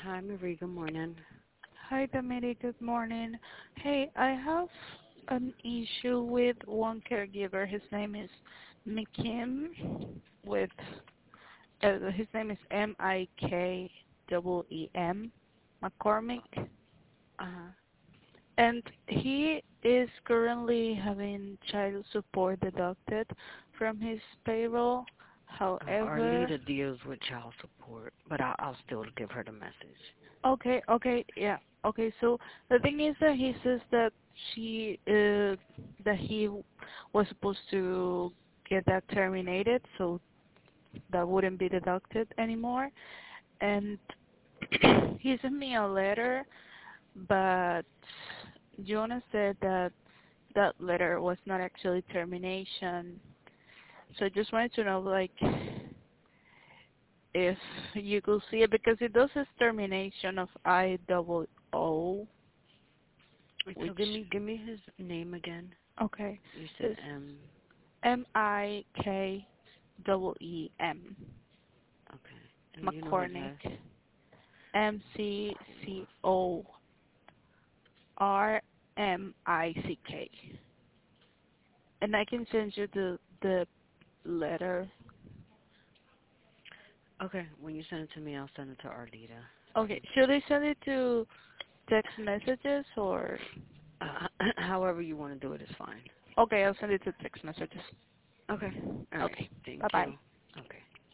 Hi, Marie. Good morning. Hi, Damiri. Good morning. Hey, I have an issue with one caregiver. His name is McKim. With his name is Mikem, McCormick, Uh-huh. and he is currently having child support deducted from his payroll. Our However, leader deals with child support, but I'll still give her the message. okay, yeah. Okay, so the thing is that he says that that he was supposed to get that terminated, so that wouldn't be deducted anymore. And he sent me a letter, but Jonah said that that letter was not actually termination. So I just wanted to know, like, if you could see it, because it does says termination of IOO, Wait, so which, give me his name again. okay, You said it's M. MIKEEM, Okay. And you know his McCormick, last. MCCORMICK. And I can send you the letter. Okay. When you send it to me, I'll send it to our leader. Okay, should I send it to text messages or? However you want to do it is fine. Okay, I'll send it to text messages. Okay. All right. Okay, Thank bye bye. you.